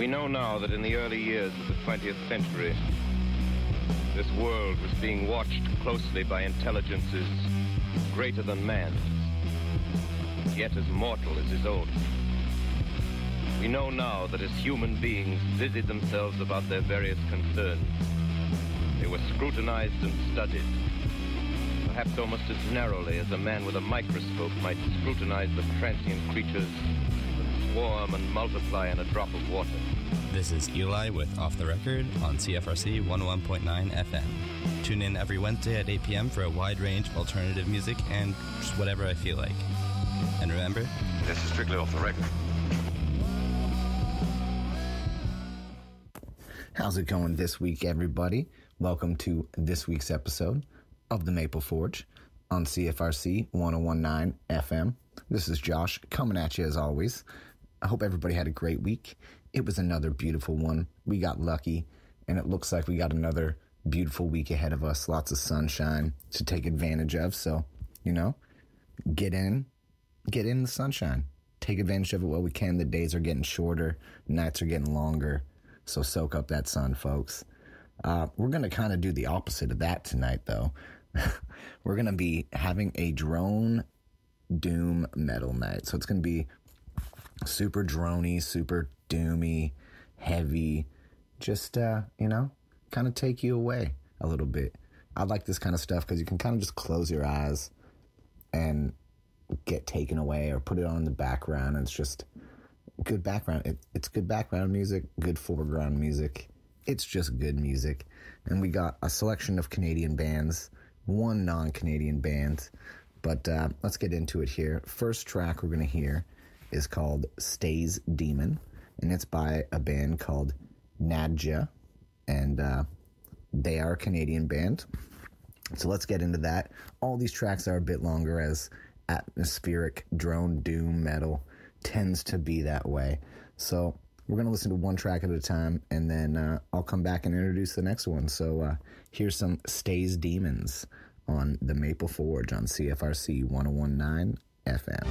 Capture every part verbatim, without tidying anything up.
We know now that in the early years of the twentieth century, this world was being watched closely by intelligences greater than man's, yet as mortal as his own. We know now that as human beings busied themselves about their various concerns, they were scrutinized and studied, perhaps almost as narrowly as a man with a microscope might scrutinize the transient creatures that swarm and multiply in a drop of water. This is Eli with Off the Record on C F R C one oh one point nine F M. Tune in every Wednesday at eight p.m. for a wide range of alternative music and just whatever I feel like. And remember, this is strictly Off the Record. How's it going this week, everybody? Welcome to this week's episode of The Maple Forge on C F R C one oh one point nine F M. This is Josh coming at you as always. I hope everybody had a great week. It was another beautiful one. We got lucky, and it looks like we got another beautiful week ahead of us. Lots of sunshine to take advantage of. So, you know, get in, get in the sunshine. Take advantage of it while we can. The days are getting shorter. Nights are getting longer. So soak up that sun, folks. Uh, we're going to kind of do the opposite of that tonight, though. We're going to be having a drone doom metal night. So it's going to be super droney, super doomy, heavy, just, uh, you know, kind of take you away a little bit. I like this kind of stuff because you can kind of just close your eyes and get taken away or put it on in the background. And it's just good background. It, it's good background music, good foreground music. It's just good music. And we got a selection of Canadian bands, one non-Canadian band. But uh, let's get into it here. First track we're going to hear is called Stays Demon, and it's by a band called Nadja, and uh, they are a Canadian band. So let's get into that. All these tracks are a bit longer, as atmospheric drone doom metal tends to be that way. So we're going to listen to one track at a time, and then uh, I'll come back and introduce the next one. So uh, here's some Stays Demons on the Maple Forge on C F R C one oh one point nine F M.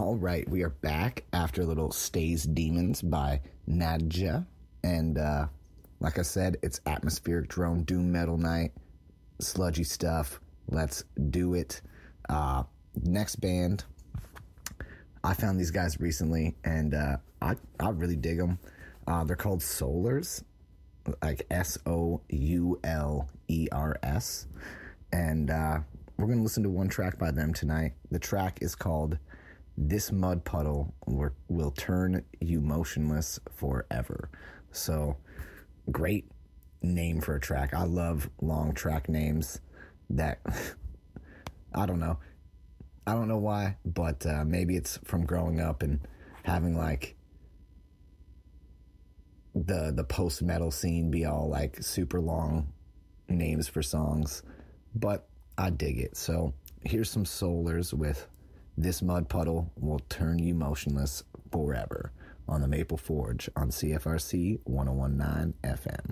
All right, we are back after a little Stays Demons by Nadja. And uh, like I said, it's atmospheric drone doom metal night, sludgy stuff. Let's do it. Uh, next band, I found these guys recently, and uh, I, I really dig them. Uh, they're called Soulers, like S O U L E R S. And uh, we're going to listen to one track by them tonight. The track is called This Mud Puddle Will, will Turn You Motionless Forever. So, great name for a track. I love long track names that, I don't know. I don't know why, but uh, maybe it's from growing up and having, like, the, the post-metal scene be all, like, super long names for songs. But I dig it. So, here's some Soulers with This Mud Puddle Will Turn You Motionless Forever on the Maple Forge on C F R C one oh one point nine F M.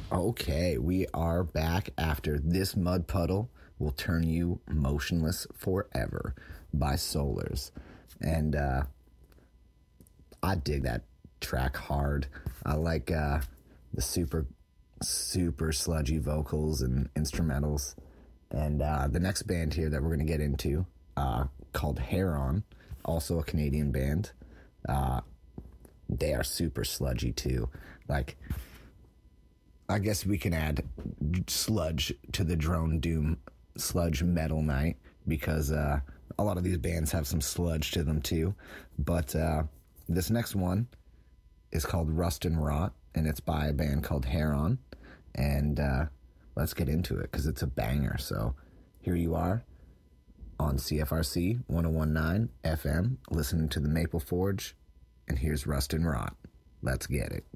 Okay, we are back after This Mud Puddle Will Turn You Motionless Forever by Solars. And uh, I dig that track hard. I like uh, the super, super sludgy vocals and instrumentals. And uh, the next band here that we're going to get into, uh, called Heron, also a Canadian band. Uh, they are super sludgy too. Like, I guess we can add sludge to the Drone Doom sludge metal night, because uh, a lot of these bands have some sludge to them too. But uh, this next one is called Rust and Rot, and it's by a band called Heron. And uh, let's get into it, because it's a banger. So here you are on C F R C one oh one point nine F M, listening to the Maple Forge, and here's Rust and Rot. Let's get it.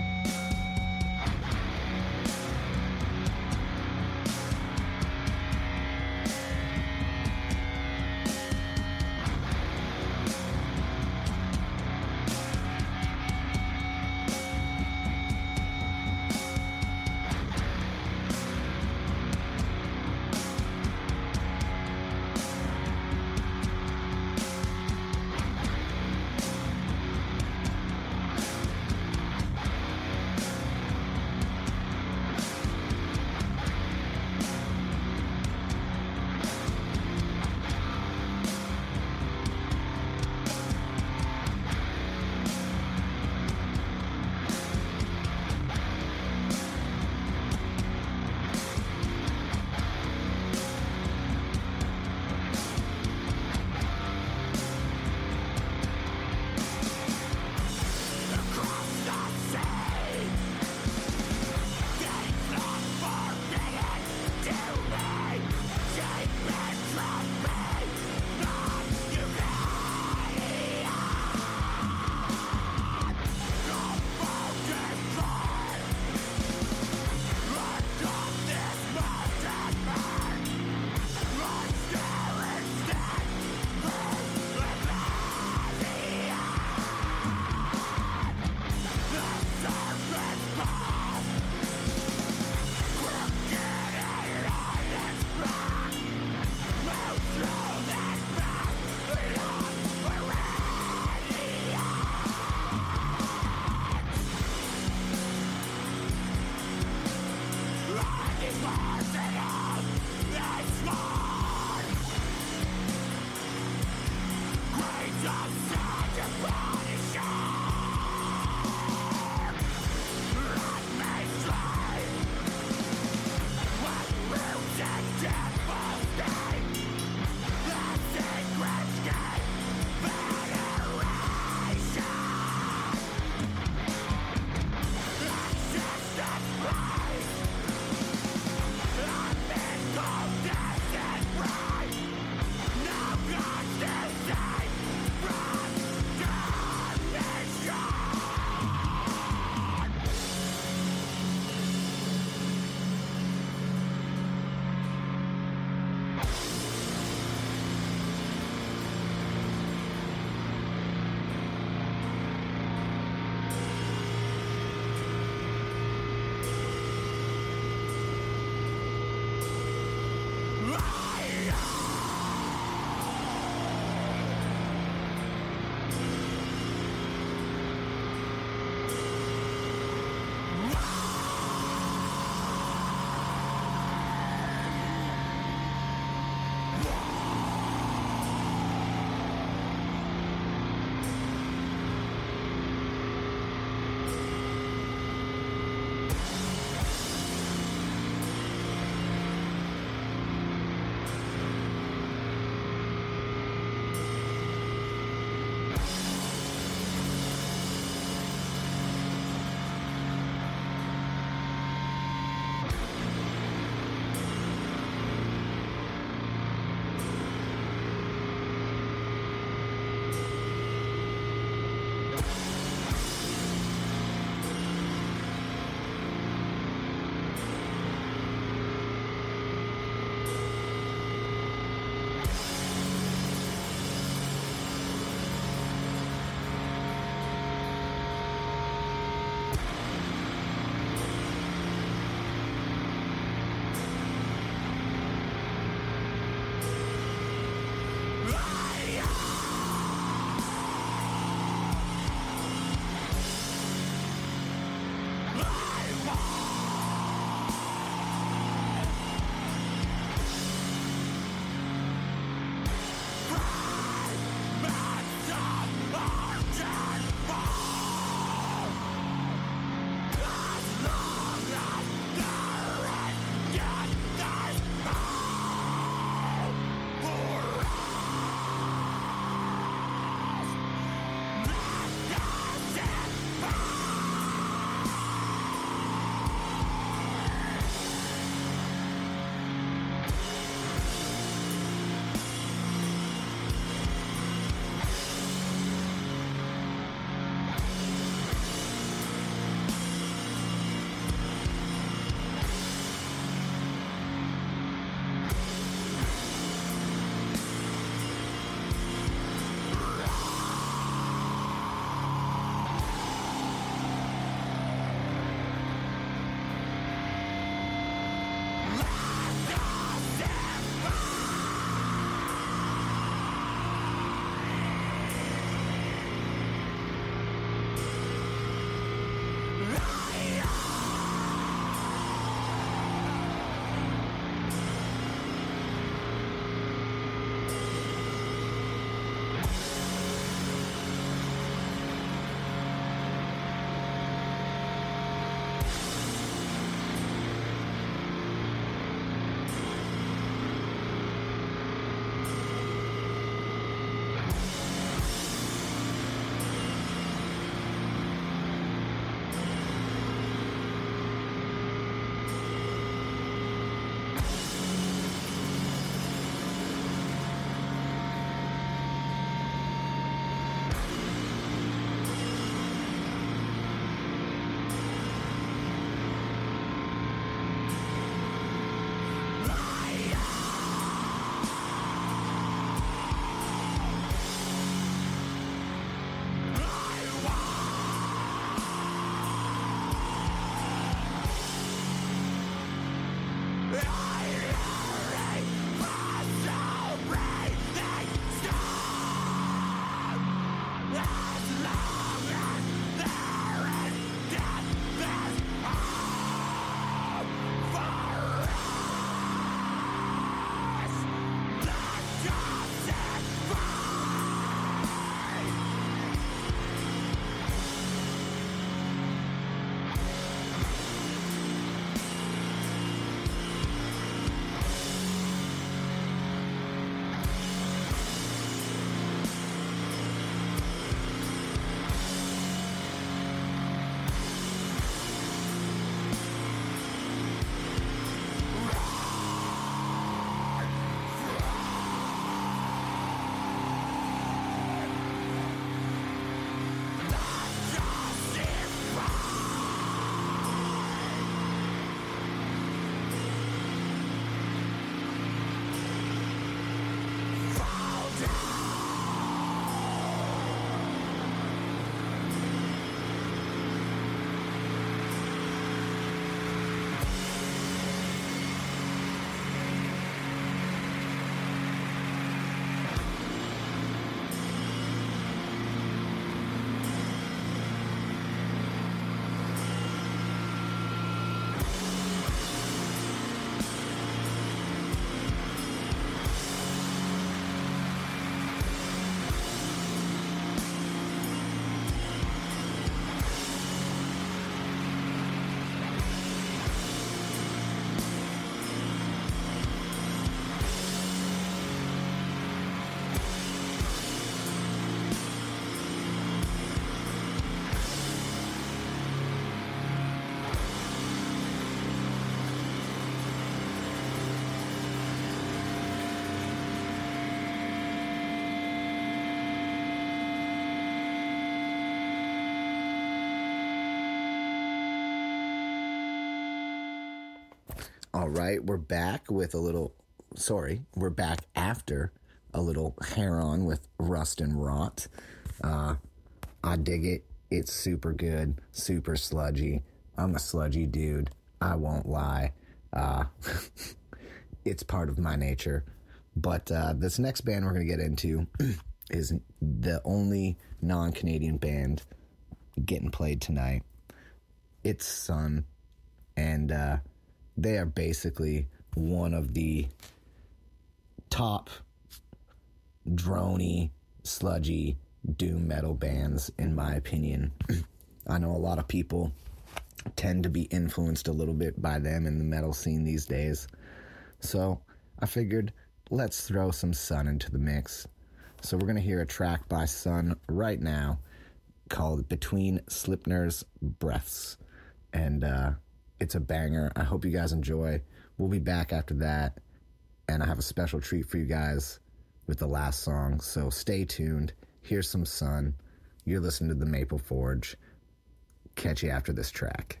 All right, we're back with a little, sorry, we're back after a little Heron with Rust and Rot. Uh, I dig it. It's super good, super sludgy. I'm a sludgy dude. I won't lie. Uh, it's part of my nature. But uh, this next band we're going to get into is the only non-Canadian band getting played tonight. It's Sunn, and uh, they are basically one of the top droney, sludgy, doom metal bands, in my opinion. I know a lot of people tend to be influenced a little bit by them in the metal scene these days. So I figured, let's throw some Sunn into the mix. So we're going to hear a track by Sunn right now called Between Sleipnir's Breaths. And uh, it's a banger. I hope you guys enjoy. We'll be back after that. And I have a special treat for you guys with the last song. So stay tuned. Here's some Sunn. You're listening to The Maple Forge. Catch you after this track.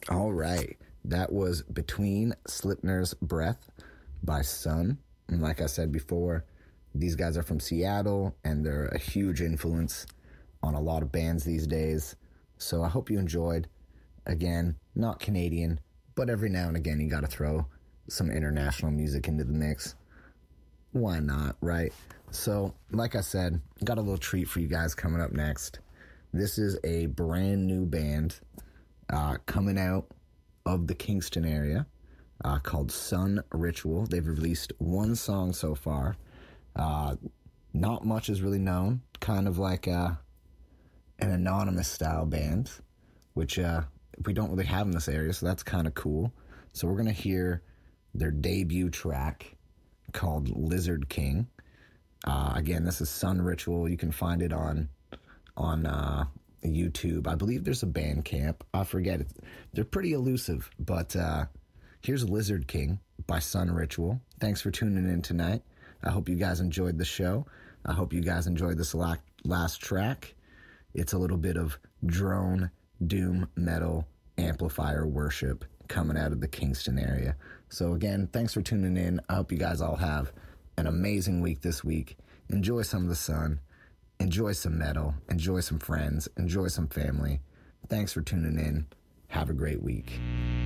All right. That was Between Slipner's Breath by Sun. And like I said before, these guys are from Seattle, and they're a huge influence on a lot of bands these days. So I hope you enjoyed. Again, not Canadian, but every now and again you got to throw some international music into the mix. Why not, right? So, like I said, got a little treat for you guys coming up next. This is a brand new band uh, coming out of the Kingston area uh, called Sun Ritual. They've released one song so far. Uh, not much is really known. Kind of like a, an anonymous style band, which uh, we don't really have in this area, so that's kind of cool. So we're going to hear their debut track called Lizard King. Uh, again, this is Sun Ritual. You can find it on on uh, YouTube. I believe there's a Bandcamp. I forget it. They're pretty elusive, but uh, here's Lizard King by Sun Ritual. Thanks for tuning in tonight. I hope you guys enjoyed the show. I hope you guys enjoyed this la- last track. It's a little bit of drone, doom, metal, amplifier worship coming out of the Kingston area. So again, thanks for tuning in. I hope you guys all have an amazing week this week. Enjoy some of the sun. Enjoy some metal. Enjoy some friends. Enjoy some family. Thanks for tuning in. Have a great week.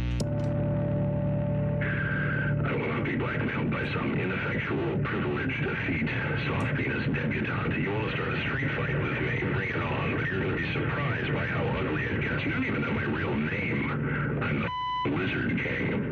I will not be blackmailed by some ineffectual, privileged defeat. Soft penis debutante. You want to start a street fight with me? Bring it on. But you're going to be surprised by how ugly it gets. You don't even know my real name. I'm the Lizard King.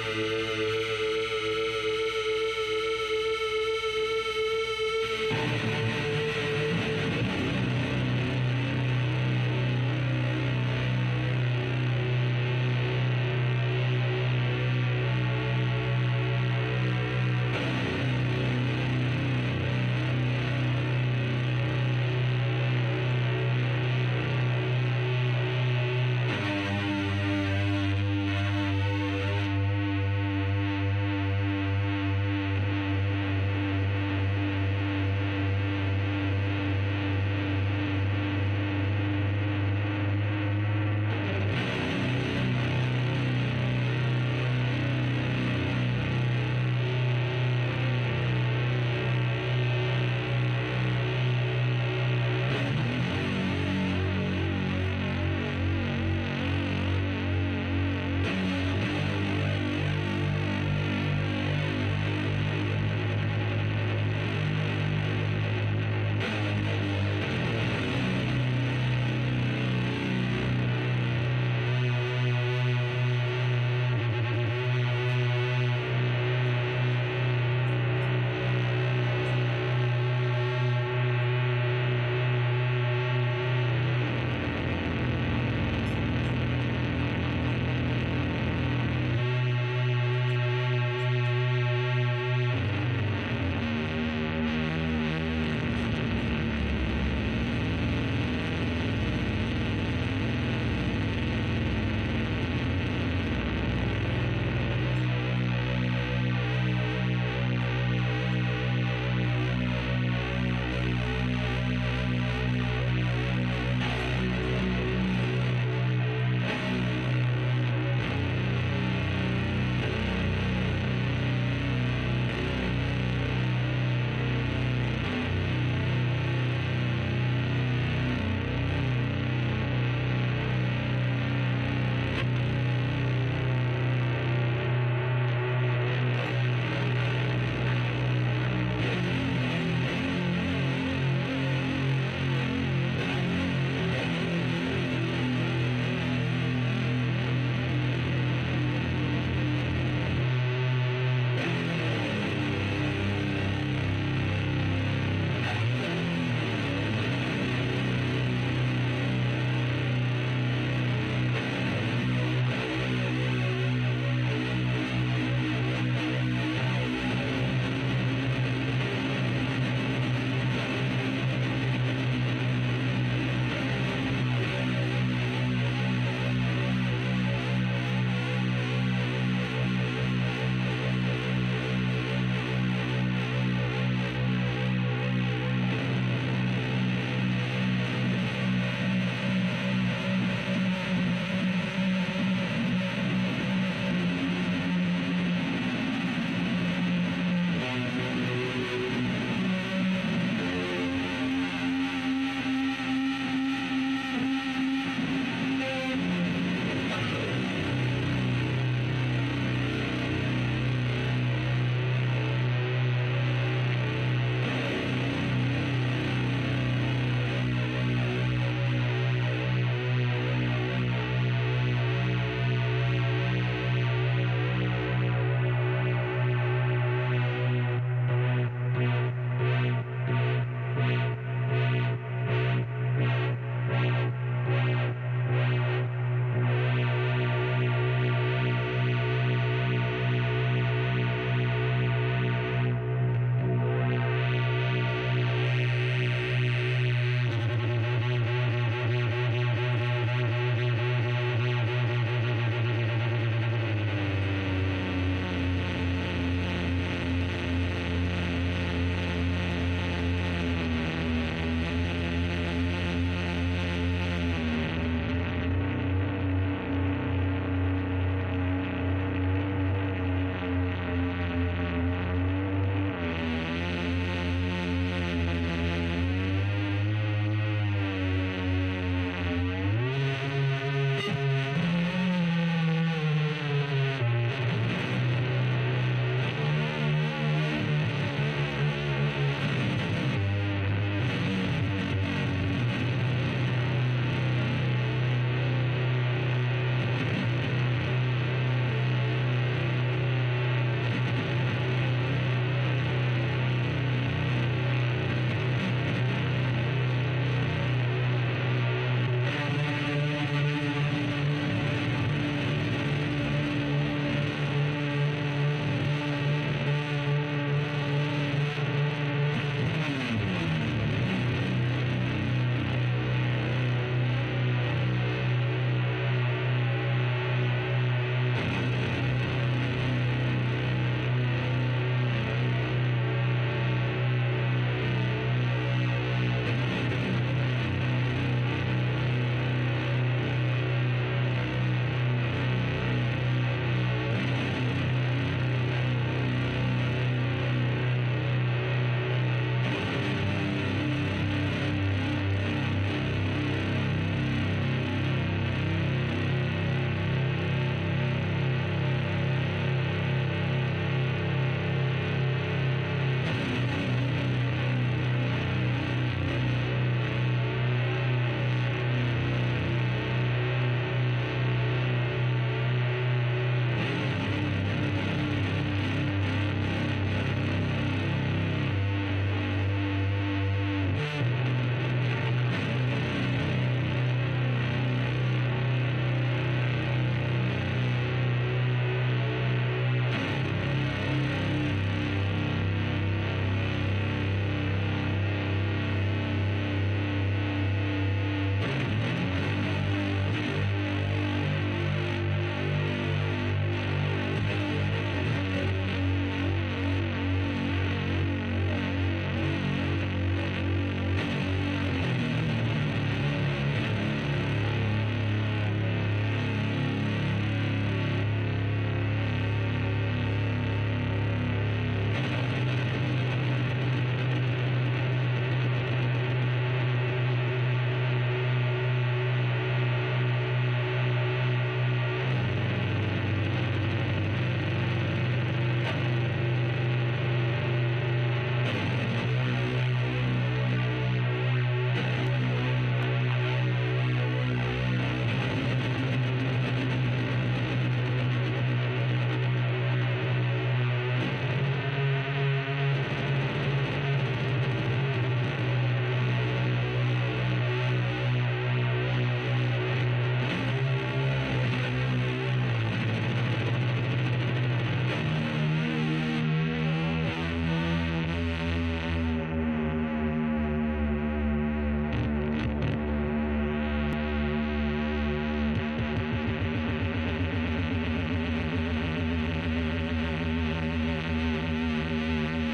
Thank you.